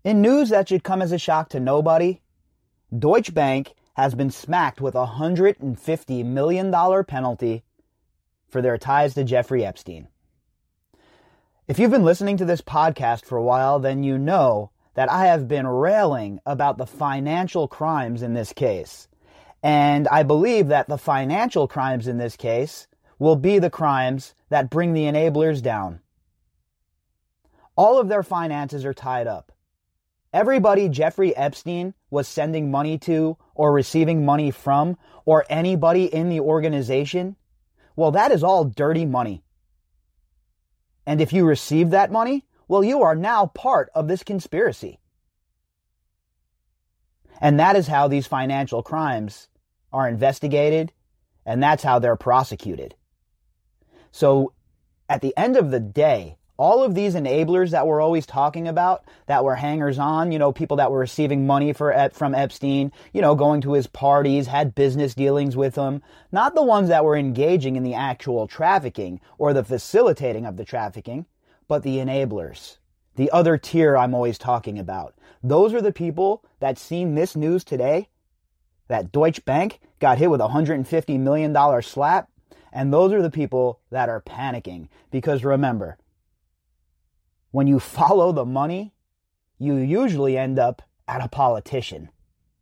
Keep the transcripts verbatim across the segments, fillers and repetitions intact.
In news that should come as a shock to nobody, Deutsche Bank has been smacked with a one hundred fifty million dollars penalty for their ties to Jeffrey Epstein. If you've been listening to this podcast for a while, then you know that I have been railing about the financial crimes in this case. And I believe that the financial crimes in this case will be the crimes that bring the enablers down. All of their finances are tied up. Everybody Jeffrey Epstein was sending money to or receiving money from, or anybody in the organization, well, that is all dirty money. And if you receive that money, well, you are now part of this conspiracy. And that is how these financial crimes are investigated, and that's how they're prosecuted. So, at the end of the day, all of these enablers that we're always talking about, that were hangers-on, you know, people that were receiving money for from Epstein, you know, going to his parties, had business dealings with him, not the ones that were engaging in the actual trafficking or the facilitating of the trafficking, but the enablers, the other tier I'm always talking about. Those are the people that seen this news today, that Deutsche Bank got hit with a one hundred fifty million dollars slap, and those are the people that are panicking. Because remember, when you follow the money, you usually end up at a politician.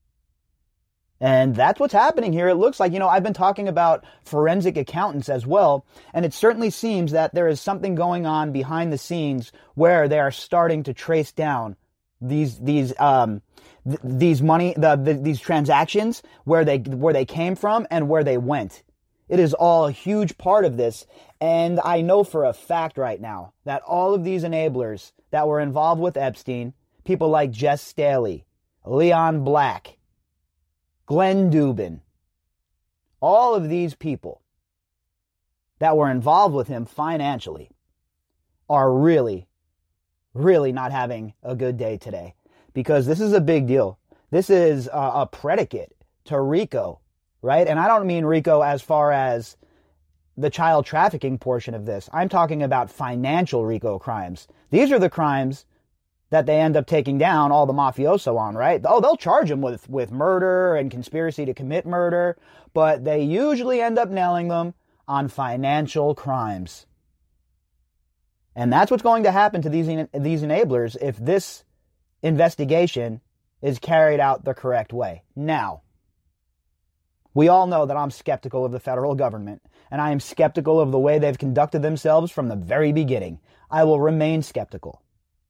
And that's what's happening here. It looks like, you know, I've been talking about forensic accountants as well, and it certainly seems that there is something going on behind the scenes where they are starting to trace down these these um th- these money the, the these transactions, where they where they came from and where they went. It is all a huge part of this, and I know for a fact right now that all of these enablers that were involved with Epstein, people like Jess Staley, Leon Black, Glenn Dubin, all of these people that were involved with him financially are really, really not having a good day today, because this is a big deal. This is a, a predicate to RICO. Right? And I don't mean RICO as far as the child trafficking portion of this. I'm talking about financial RICO crimes. These are the crimes that they end up taking down all the mafioso on, right? Oh, they'll charge them with, with murder and conspiracy to commit murder, but they usually end up nailing them on financial crimes. And that's what's going to happen to these, these enablers if this investigation is carried out the correct way. Now, we all know that I'm skeptical of the federal government, and I am skeptical of the way they've conducted themselves from the very beginning. I will remain skeptical.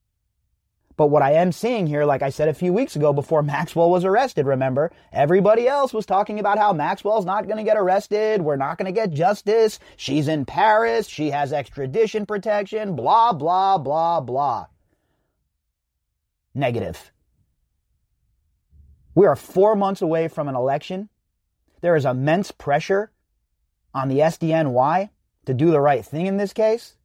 But what I am seeing here, like I said a few weeks ago before Maxwell was arrested, remember, everybody else was talking about how Maxwell's not going to get arrested, we're not going to get justice, she's in Paris, she has extradition protection, blah, blah, blah, blah. Negative. We are four months away from an election. There is immense pressure on the S D N Y to do the right thing in this case.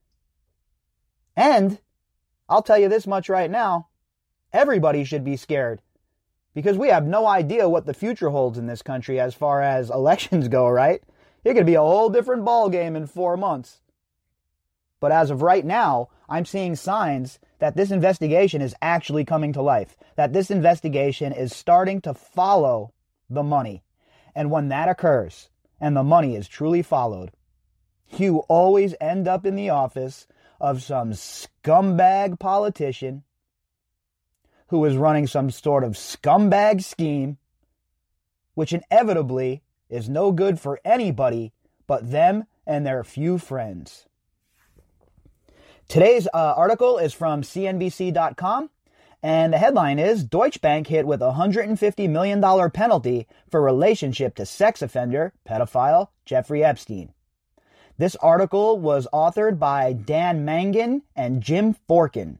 And I'll tell you this much right now, everybody should be scared, because we have no idea what the future holds in this country as far as elections go, right? It could be a whole different ballgame in four months. But as of right now, I'm seeing signs that this investigation is actually coming to life, that this investigation is starting to follow the money. And when that occurs, and the money is truly followed, you always end up in the office of some scumbag politician who is running some sort of scumbag scheme, which inevitably is no good for anybody but them and their few friends. Today's uh, article is from C N B C dot com. And the headline is, Deutsche Bank hit with a one hundred fifty million dollars penalty for relationship to sex offender, pedophile, Jeffrey Epstein. This article was authored by Dan Mangan and Jim Forkin.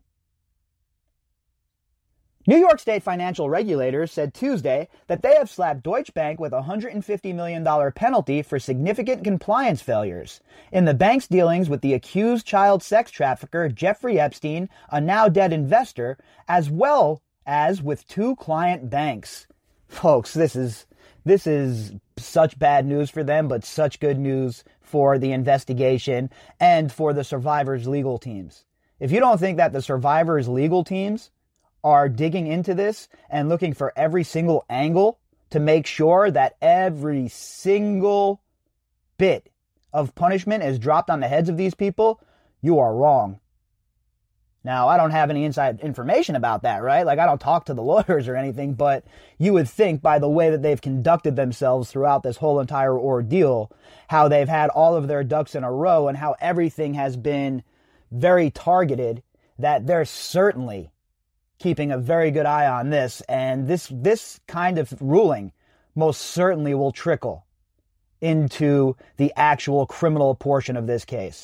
New York State financial regulators said Tuesday that they have slapped Deutsche Bank with a one hundred fifty million dollars penalty for significant compliance failures in the bank's dealings with the accused child sex trafficker Jeffrey Epstein, a now dead investor, as well as with two client banks. Folks, this is this is such bad news for them, but such good news for the investigation and for the survivors' legal teams. If you don't think that the survivors' legal teams are digging into this and looking for every single angle to make sure that every single bit of punishment is dropped on the heads of these people, you are wrong. Now, I don't have any inside information about that, right? Like, I don't talk to the lawyers or anything, but you would think by the way that they've conducted themselves throughout this whole entire ordeal, how they've had all of their ducks in a row and how everything has been very targeted, that they're certainly keeping a very good eye on this. And this, this kind of ruling most certainly will trickle into the actual criminal portion of this case.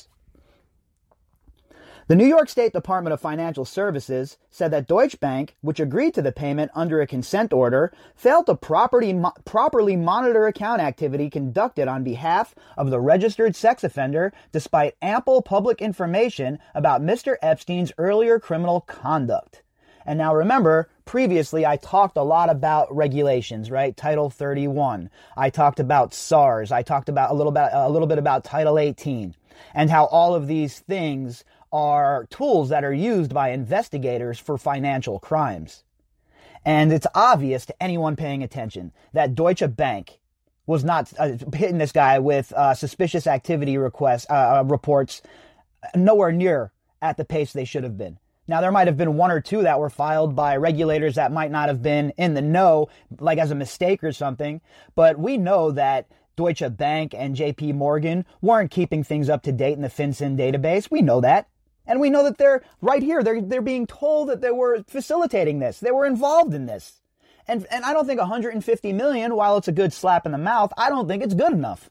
The New York State Department of Financial Services said that Deutsche Bank, which agreed to the payment under a consent order, failed to properly, mo- properly monitor account activity conducted on behalf of the registered sex offender, despite ample public information about Mister Epstein's earlier criminal conduct. And now remember, previously I talked a lot about regulations, right? Title thirty-one. I talked about SARS. I talked about a little bit, a little bit about Title eighteen, and how all of these things are tools that are used by investigators for financial crimes. And it's obvious to anyone paying attention that Deutsche Bank was not uh, hitting this guy with uh, suspicious activity requests, uh, reports nowhere near at the pace they should have been. Now, there might have been one or two that were filed by regulators that might not have been in the know, like as a mistake or something, but we know that Deutsche Bank and J P Morgan weren't keeping things up to date in the FinCEN database. We know that. And we know that they're right here. They're, they're being told that they were facilitating this. They were involved in this. And, and I don't think one hundred fifty million, while it's a good slap in the mouth, I don't think it's good enough.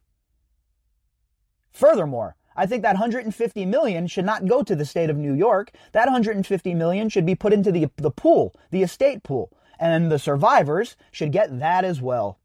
Furthermore, I think that one hundred fifty million should not go to the state of New York. That one hundred fifty million should be put into the, the pool, the estate pool. And the survivors should get that as well.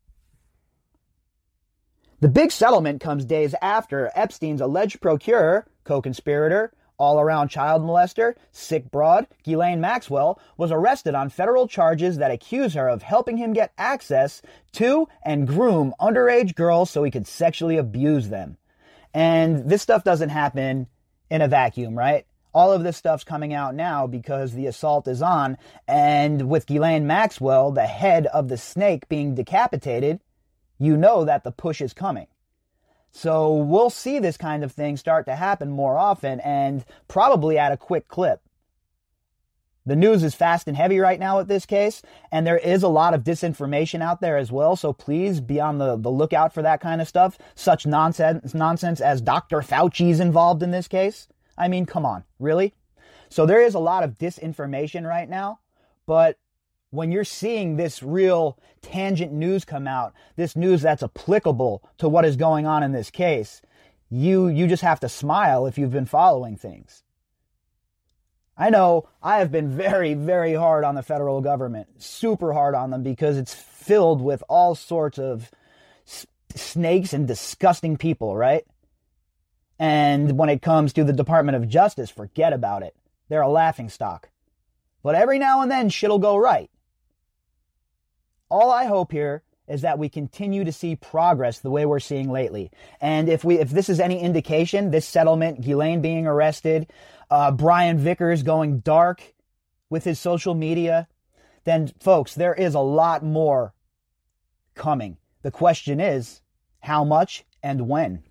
The big settlement comes days after Epstein's alleged procurer, co-conspirator, all-around child molester, sick broad, Ghislaine Maxwell, was arrested on federal charges that accuse her of helping him get access to and groom underage girls so he could sexually abuse them. And this stuff doesn't happen in a vacuum, right? All of this stuff's coming out now because the assault is on, and with Ghislaine Maxwell, the head of the snake, being decapitated, you know that the push is coming. So we'll see this kind of thing start to happen more often, and probably at a quick clip. The news is fast and heavy right now with this case, and there is a lot of disinformation out there as well, so please be on the, the lookout for that kind of stuff. Such nonsense, nonsense as Doctor Fauci's involved in this case. I mean, come on, really? So there is a lot of disinformation right now, but when you're seeing this real tangent news come out, this news that's applicable to what is going on in this case, you you just have to smile if you've been following things. I know I have been very, very hard on the federal government, super hard on them, because it's filled with all sorts of s- snakes and disgusting people, right? And when it comes to the Department of Justice, forget about it. They're a laughingstock. But every now and then, shit'll go right. All I hope here is that we continue to see progress the way we're seeing lately. And if we, if this is any indication, this settlement, Ghislaine being arrested, uh, Brian Vickers going dark with his social media, then folks, there is a lot more coming. The question is, how much and when?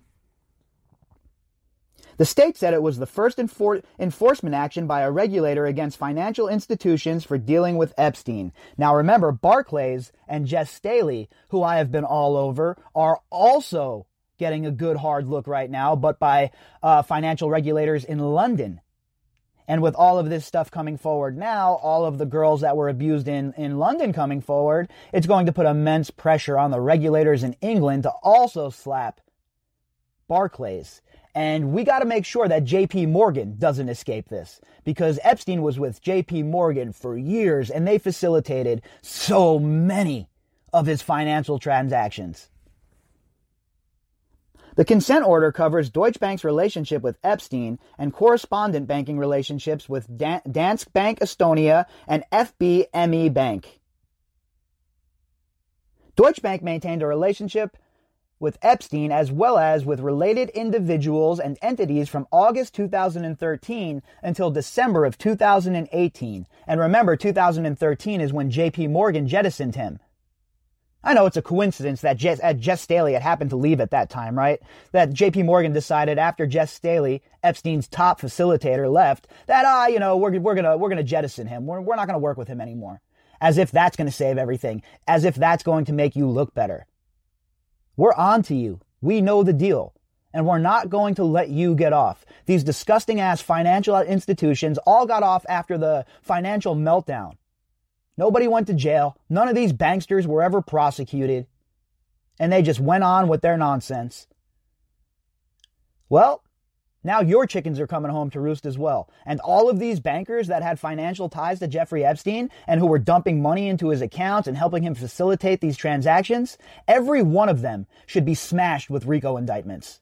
The state said it was the first enfor- enforcement action by a regulator against financial institutions for dealing with Epstein. Now remember, Barclays and Jess Staley, who I have been all over, are also getting a good hard look right now, but by uh, financial regulators in London. And with all of this stuff coming forward now, all of the girls that were abused in, in London coming forward, it's going to put immense pressure on the regulators in England to also slap Barclays. And we got to make sure that J P Morgan doesn't escape this, because Epstein was with J P Morgan for years and they facilitated so many of his financial transactions. The consent order covers Deutsche Bank's relationship with Epstein and correspondent banking relationships with Dan- Danske Bank Estonia and F B M E Bank. Deutsche Bank maintained a relationship with Epstein as well as with related individuals and entities from August two thousand thirteen until December of two thousand eighteen. And remember, two thousand thirteen is when J P Morgan jettisoned him. I know it's a coincidence that Jess, uh, Jess Staley had happened to leave at that time, right? That J P Morgan decided after Jess Staley, Epstein's top facilitator, left, that, ah, you know, we're, we're gonna, we're gonna jettison him. We're, we're not gonna work with him anymore. As if that's gonna save everything. As if that's going to make you look better. We're on to you. We know the deal. And we're not going to let you get off. These disgusting ass financial institutions all got off after the financial meltdown. Nobody went to jail. None of these banksters were ever prosecuted. And they just went on with their nonsense. Well, now your chickens are coming home to roost as well. And all of these bankers that had financial ties to Jeffrey Epstein and who were dumping money into his accounts and helping him facilitate these transactions, every one of them should be smashed with RICO indictments.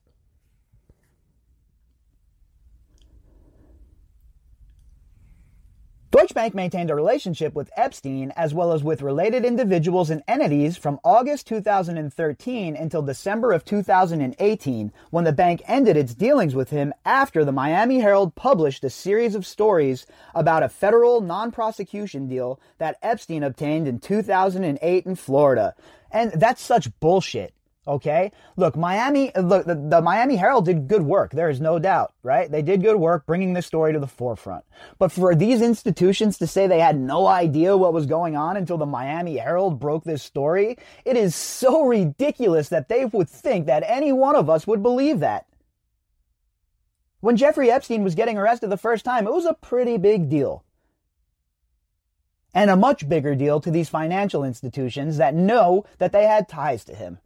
Deutsche Bank maintained a relationship with Epstein as well as with related individuals and entities from August two thousand thirteen until December of two thousand eighteen, when the bank ended its dealings with him after the Miami Herald published a series of stories about a federal non-prosecution deal that Epstein obtained in two thousand eight in Florida. And that's such bullshit. Okay? Look, Miami, look, the, the Miami Herald did good work. There is no doubt, right? They did good work bringing this story to the forefront. But for these institutions to say they had no idea what was going on until the Miami Herald broke this story, it is so ridiculous that they would think that any one of us would believe that. When Jeffrey Epstein was getting arrested the first time, it was a pretty big deal. And a much bigger deal to these financial institutions that know that they had ties to him.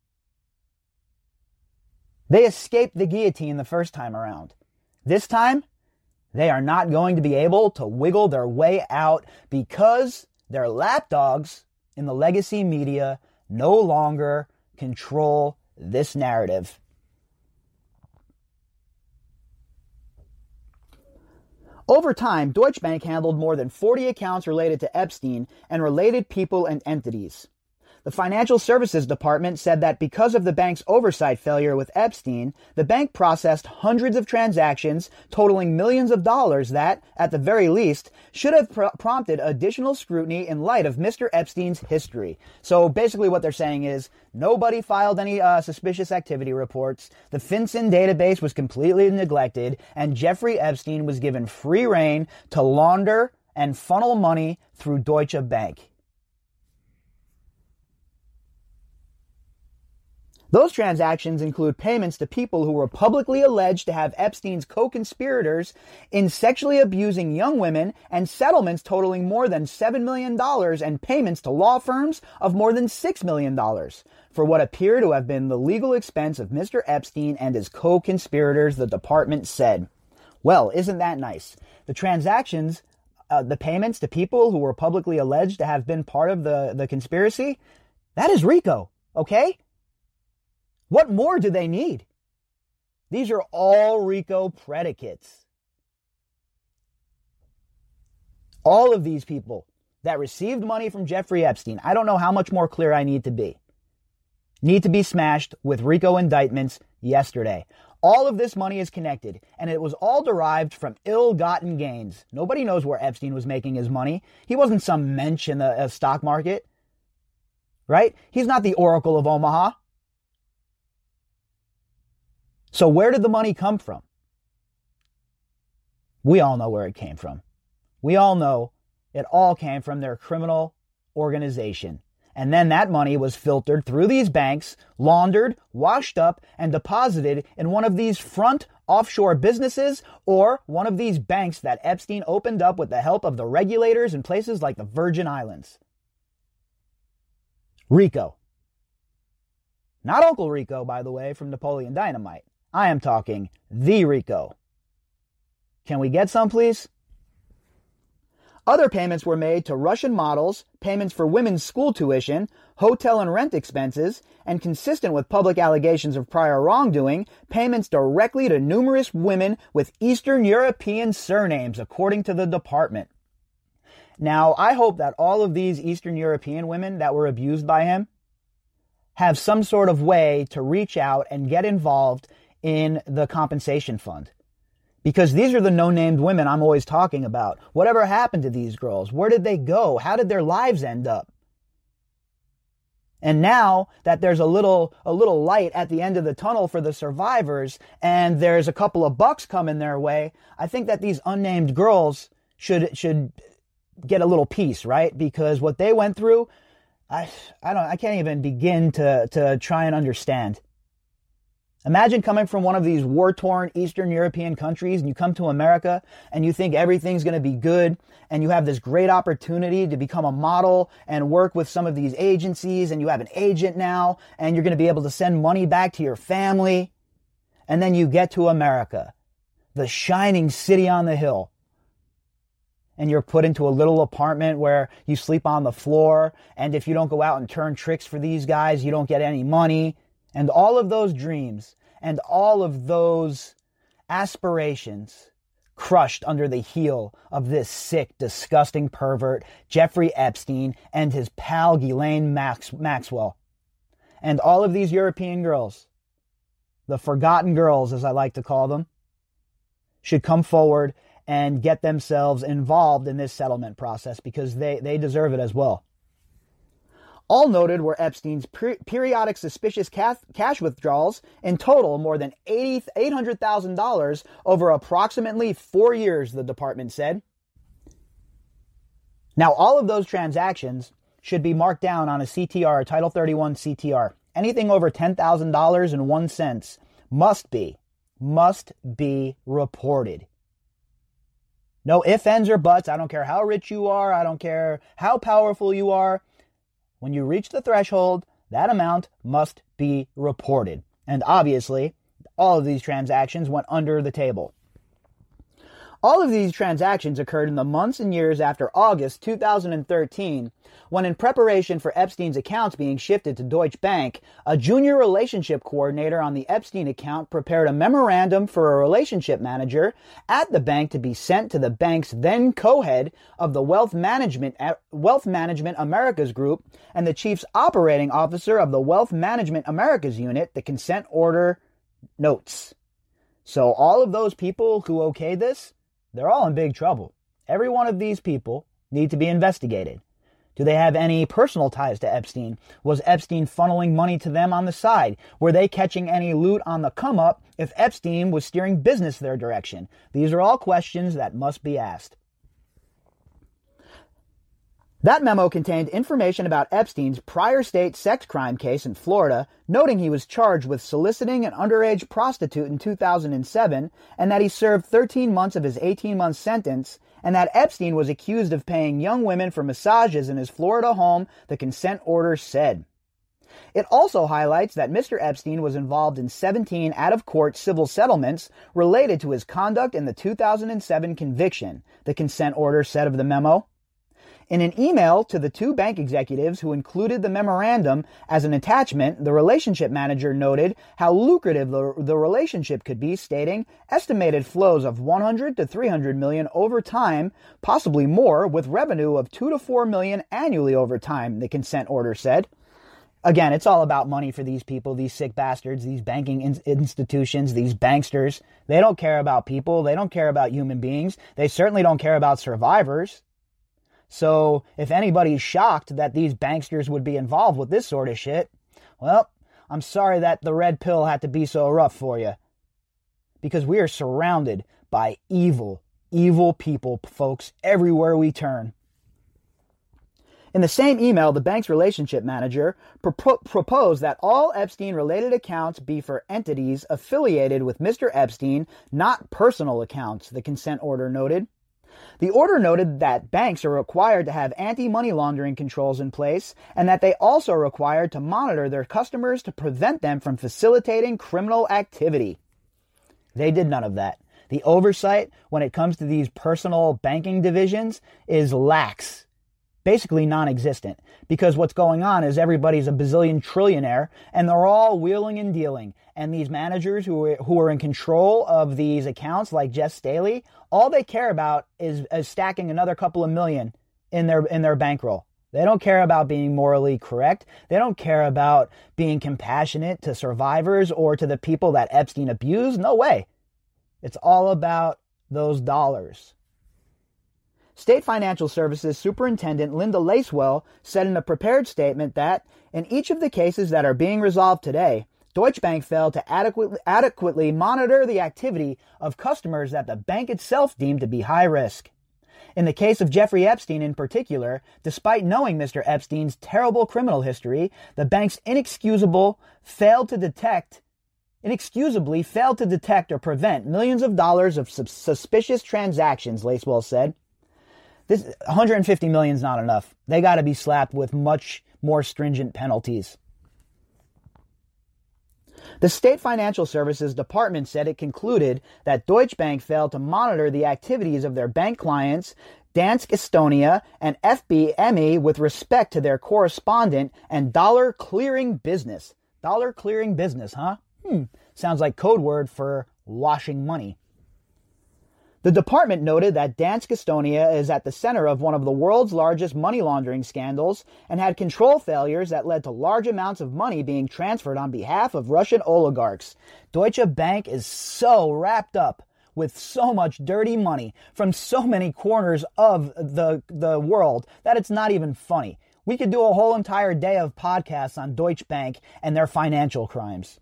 They escaped the guillotine the first time around. This time, they are not going to be able to wiggle their way out because their lapdogs in the legacy media no longer control this narrative. Over time, Deutsche Bank handled more than forty accounts related to Epstein and related people and entities. The Financial Services Department said that because of the bank's oversight failure with Epstein, the bank processed hundreds of transactions totaling millions of dollars that, at the very least, should have pr- prompted additional scrutiny in light of Mister Epstein's history. So basically what they're saying is, nobody filed any uh, suspicious activity reports, the FinCEN database was completely neglected, and Jeffrey Epstein was given free rein to launder and funnel money through Deutsche Bank. Those transactions include payments to people who were publicly alleged to have Epstein's co-conspirators in sexually abusing young women and settlements totaling more than seven million dollars and payments to law firms of more than six million dollars for what appear to have been the legal expense of Mister Epstein and his co-conspirators, the department said. Well, isn't that nice? The transactions, uh, the payments to people who were publicly alleged to have been part of the, the conspiracy, that is RICO, okay? What more do they need? These are all RICO predicates. All of these people that received money from Jeffrey Epstein, I don't know how much more clear I need to be, need to be smashed with RICO indictments yesterday. All of this money is connected, and it was all derived from ill-gotten gains. Nobody knows where Epstein was making his money. He wasn't some mensch in the uh, stock market, right? He's not the Oracle of Omaha. So where did the money come from? We all know where it came from. We all know it all came from their criminal organization. And then that money was filtered through these banks, laundered, washed up, and deposited in one of these front offshore businesses or one of these banks that Epstein opened up with the help of the regulators in places like the Virgin Islands. RICO. Not Uncle Rico, by the way, from Napoleon Dynamite. I am talking the RICO. Can we get some, please? Other payments were made to Russian models, payments for women's school tuition, hotel and rent expenses, and consistent with public allegations of prior wrongdoing, payments directly to numerous women with Eastern European surnames, according to the department. Now, I hope that all of these Eastern European women that were abused by him, have some sort of way to reach out and get involved in the compensation fund. Because these are the no-named women I'm always talking about. Whatever happened to these girls? Where did they go? How did their lives end up? And now that there's a little a little light at the end of the tunnel for the survivors, and there's a couple of bucks coming their way, I think that these unnamed girls should should get a little peace, right? Because what they went through, I I don't I can't even begin to to try and understand. Imagine coming from one of these war-torn Eastern European countries and you come to America and you think everything's going to be good and you have this great opportunity to become a model and work with some of these agencies and you have an agent now and you're going to be able to send money back to your family. And then you get to America, the shining city on the hill, and you're put into a little apartment where you sleep on the floor, and if you don't go out and turn tricks for these guys, you don't get any money. And all of those dreams and all of those aspirations crushed under the heel of this sick, disgusting pervert, Jeffrey Epstein, and his pal Ghislaine Max- Maxwell. And all of these European girls, the forgotten girls as I like to call them, should come forward and get themselves involved in this settlement process because they, they deserve it as well. All noted were Epstein's per- periodic suspicious cash, cash withdrawals, in total more than eight hundred thousand dollars over approximately four years, the department said. Now, all of those transactions should be marked down on a C T R, a Title thirty-one C T R. Anything over ten thousand dollars and one cent must be, must be reported. No ifs, ands, or buts. I don't care how rich you are. I don't care how powerful you are. When you reach the threshold, that amount must be reported. And obviously, all of these transactions went under the table. All of these transactions occurred in the months and years after August two thousand thirteen, when in preparation for Epstein's accounts being shifted to Deutsche Bank, a junior relationship coordinator on the Epstein account prepared a memorandum for a relationship manager at the bank to be sent to the bank's then co-head of the Wealth Management, Wealth Management Americas Group and the chief's operating officer of the Wealth Management Americas Unit, the consent order notes. So all of those people who okayed this, they're all in big trouble. Every one of these people need to be investigated. Do they have any personal ties to Epstein? Was Epstein funneling money to them on the side? Were they catching any loot on the come up if Epstein was steering business their direction? These are all questions that must be asked. That memo contained information about Epstein's prior state sex crime case in Florida, noting he was charged with soliciting an underage prostitute in two thousand seven, and that he served thirteen months of his eighteen-month sentence, and that Epstein was accused of paying young women for massages in his Florida home, the consent order said. It also highlights that Mister Epstein was involved in seventeen out-of-court civil settlements related to his conduct in the two thousand seven conviction, the consent order said of the memo. In an email to the two bank executives who included the memorandum as an attachment, the relationship manager noted how lucrative the, the relationship could be, stating estimated flows of one hundred to three hundred million over time, possibly more, with revenue of two to four million annually over time, the consent order said. Again, it's all about money for these people, these sick bastards, these banking in- institutions, these banksters. They don't care about people. They don't care about human beings. They certainly don't care about survivors. So if anybody's shocked that these banksters would be involved with this sort of shit, well, I'm sorry that the red pill had to be so rough for you. Because we are surrounded by evil, evil people, folks, everywhere we turn. In the same email, the bank's relationship manager pro- proposed that all Epstein-related accounts be for entities affiliated with Mister Epstein, not personal accounts, the consent order noted. The order noted that banks are required to have anti-money laundering controls in place and that they also are required to monitor their customers to prevent them from facilitating criminal activity. They did none of that. The oversight when it comes to these personal banking divisions is lax, basically non-existent, because what's going on is everybody's a bazillion trillionaire and they're all wheeling and dealing. And these managers who are, who are in control of these accounts, like Jess Staley, all they care about is, is stacking another couple of million in their in their bankroll. They don't care about being morally correct. They don't care about being compassionate to survivors or to the people that Epstein abused. No way. It's all about those dollars. State Financial Services Superintendent Linda Lacewell said in a prepared statement that in each of the cases that are being resolved today, Deutsche Bank failed to adequately, adequately monitor the activity of customers that the bank itself deemed to be high risk. In the case of Jeffrey Epstein in particular, despite knowing Mister Epstein's terrible criminal history, the bank's inexcusable failed to detect, inexcusably failed to detect or prevent millions of dollars of sus- suspicious transactions, Lacewell said. This one hundred fifty million is not enough. They got to be slapped with much more stringent penalties. The State Financial Services Department said it concluded that Deutsche Bank failed to monitor the activities of their bank clients, Danske Estonia and F B M E, with respect to their correspondent and dollar clearing business. Dollar clearing business, huh? Hmm, sounds like code word for washing money. The department noted that Danske Estonia is at the center of one of the world's largest money laundering scandals and had control failures that led to large amounts of money being transferred on behalf of Russian oligarchs. Deutsche Bank is so wrapped up with so much dirty money from so many corners of the, the world that it's not even funny. We could do a whole entire day of podcasts on Deutsche Bank and their financial crimes.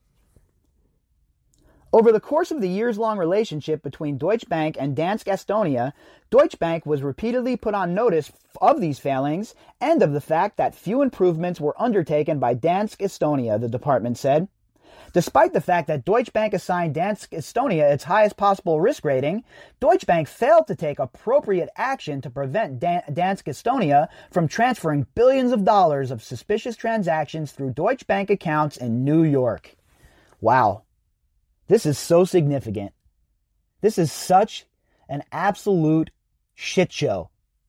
Over the course of the years-long relationship between Deutsche Bank and Danske Estonia, Deutsche Bank was repeatedly put on notice of these failings and of the fact that few improvements were undertaken by Danske Estonia, the department said. Despite the fact that Deutsche Bank assigned Danske Estonia its highest possible risk rating, Deutsche Bank failed to take appropriate action to prevent Dan- Danske Estonia from transferring billions of dollars of suspicious transactions through Deutsche Bank accounts in New York. Wow. This is so significant. This is such an absolute shit show.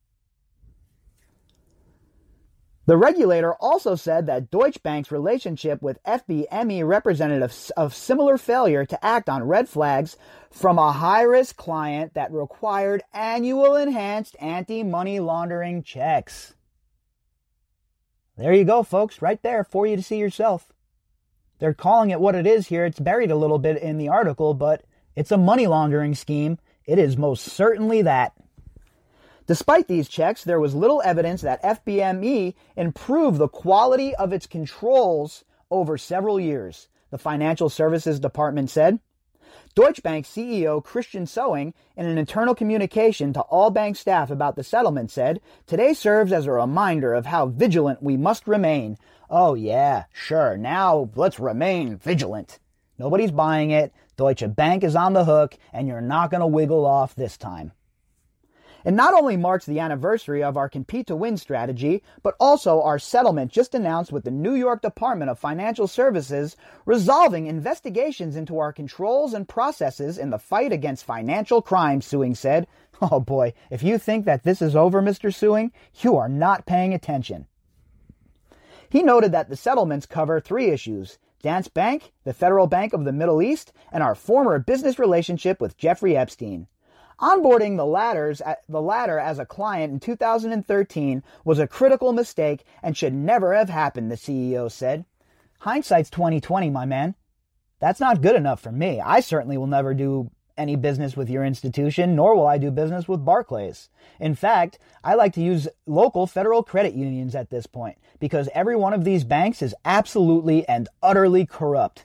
The regulator also said that Deutsche Bank's relationship with F B M E represented a, of similar failure to act on red flags from a high-risk client that required annual enhanced anti-money laundering checks. There you go, folks, right there for you to see yourself. They're calling it what it is here. It's buried a little bit in the article, but it's a money laundering scheme. It is most certainly that. Despite these checks, there was little evidence that F B M E improved the quality of its controls over several years, the Financial Services Department said. Deutsche Bank C E O Christian Sewing, in an internal communication to all bank staff about the settlement, said, "Today serves as a reminder of how vigilant we must remain." Oh yeah, sure, now let's remain vigilant. Nobody's buying it. Deutsche Bank is on the hook, and you're not going to wiggle off this time. It not only marks the anniversary of our Compete to Win strategy, but also our settlement just announced with the New York Department of Financial Services, resolving investigations into our controls and processes in the fight against financial crime, Sewing said. Oh boy, if you think that this is over, Mister Sewing, you are not paying attention. He noted that the settlements cover three issues: Danske Bank, the Federal Bank of the Middle East, and our former business relationship with Jeffrey Epstein. Onboarding the, latters, the latter as a client in two thousand thirteen was a critical mistake and should never have happened, the C E O said. Hindsight's twenty twenty, my man. That's not good enough for me. I certainly will never do any business with your institution, nor will I do business with Barclays. In fact, I like to use local federal credit unions at this point, because every one of these banks is absolutely and utterly corrupt.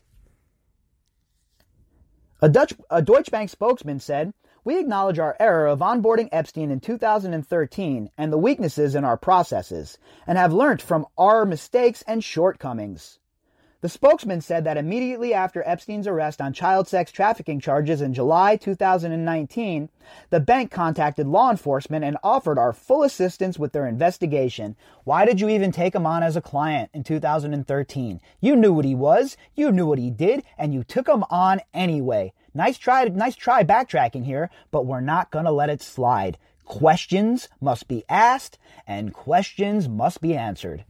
A, Dutch, a Deutsche Bank spokesman said, "We acknowledge our error of onboarding Epstein in two thousand thirteen and the weaknesses in our processes, and have learnt from our mistakes and shortcomings." The spokesman said that immediately after Epstein's arrest on child sex trafficking charges in July two thousand nineteen, the bank contacted law enforcement and offered our full assistance with their investigation. Why did you even take him on as a client in two thousand thirteen? You knew what he was, you knew what he did, and you took him on anyway. Nice try, nice try backtracking here, but we're not going to let it slide. Questions must be asked, and questions must be answered.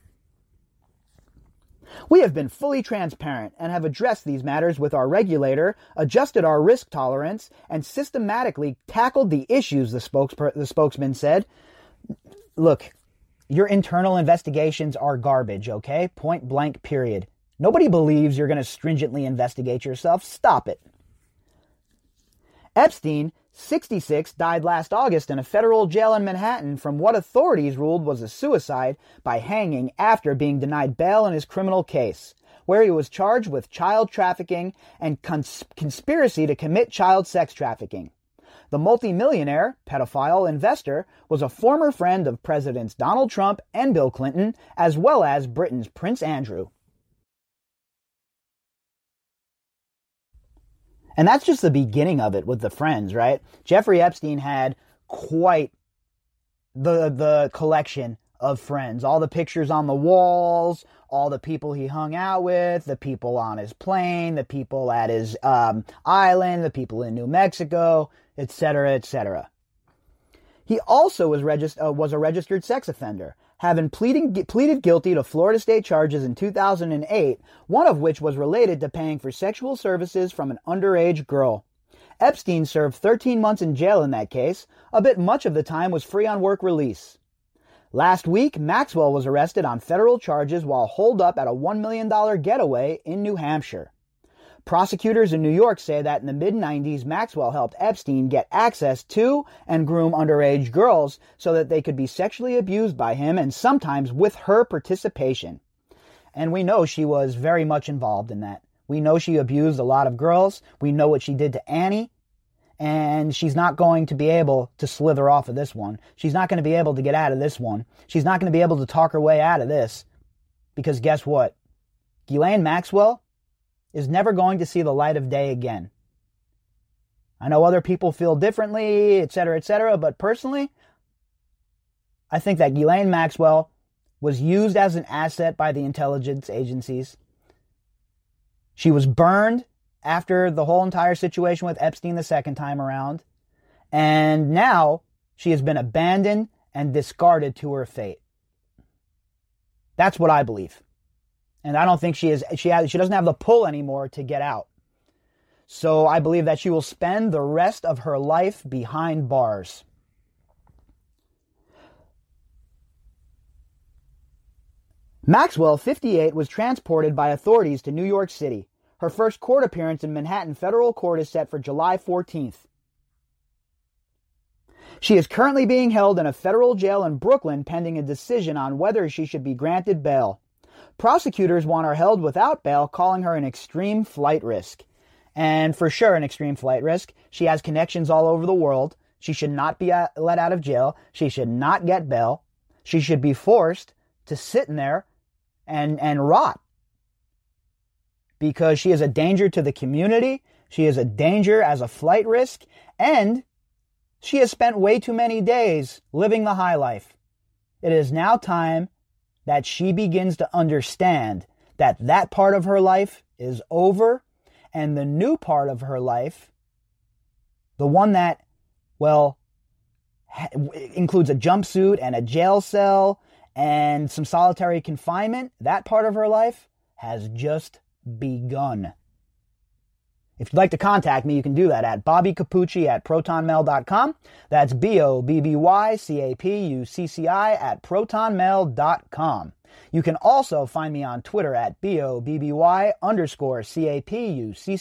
We have been fully transparent and have addressed these matters with our regulator, adjusted our risk tolerance, and systematically tackled the issues, the, spokesper- the spokesman said. Look, Your internal investigations are garbage, okay? Point blank, period. Nobody believes you're going to stringently investigate yourself. Stop it. Epstein, sixty-six, died last August in a federal jail in Manhattan from what authorities ruled was a suicide by hanging after being denied bail in his criminal case, where he was charged with child trafficking and cons- conspiracy to commit child sex trafficking. The multimillionaire, pedophile investor was a former friend of Presidents Donald Trump and Bill Clinton, as well as Britain's Prince Andrew. And that's just the beginning of it with the friends, right? Jeffrey Epstein had quite the the collection of friends. All the pictures on the walls, all the people he hung out with, the people on his plane, the people at his um, island, the people in New Mexico, et cetera, et cetera. He also was, regist- uh, was a registered sex offender, having pleading, pleaded guilty to Florida state charges in two thousand eight, one of which was related to paying for sexual services from an underage girl. Epstein served thirteen months in jail in that case. A bit much of the time was free on work release. Last week, Maxwell was arrested on federal charges while holed up at a one million dollars getaway in New Hampshire. Prosecutors in New York say that in the mid nineties, Maxwell helped Epstein get access to and groom underage girls so that they could be sexually abused by him, and sometimes with her participation. And we know she was very much involved in that. We know she abused a lot of girls. We know what she did to Annie. And she's not going to be able to slither off of this one. She's not going to be able to get out of this one. She's not going to be able to talk her way out of this. Because guess what? Ghislaine Maxwell is never going to see the light of day again. I know other people feel differently, et cetera, et cetera, but personally, I think that Ghislaine Maxwell was used as an asset by the intelligence agencies. She was burned after the whole entire situation with Epstein the second time around, and now she has been abandoned and discarded to her fate. That's what I believe. And I don't think she is, she has, she doesn't have the pull anymore to get out. So I believe that she will spend the rest of her life behind bars. Maxwell, fifty-eight, was transported by authorities to New York City. Her first court appearance in Manhattan federal court is set for July fourteenth. She is currently being held in a federal jail in Brooklyn pending a decision on whether she should be granted bail. Prosecutors want her held without bail, calling her an extreme flight risk. And for sure, an extreme flight risk. She has connections all over the world. She should not be let out of jail. She should not get bail. She should be forced to sit in there and, and rot. Because she is a danger to the community. She is a danger as a flight risk. And she has spent way too many days living the high life. It is now time that she begins to understand that that part of her life is over, and the new part of her life, the one that, well, ha- includes a jumpsuit and a jail cell and some solitary confinement, that part of her life has just begun. If you'd like to contact me, you can do that at Bobby Capucci at proton mail dot com. That's B O B B Y C A P U C C I at proton mail dot com. You can also find me on Twitter at B O B B Y underscore C A P U C C I.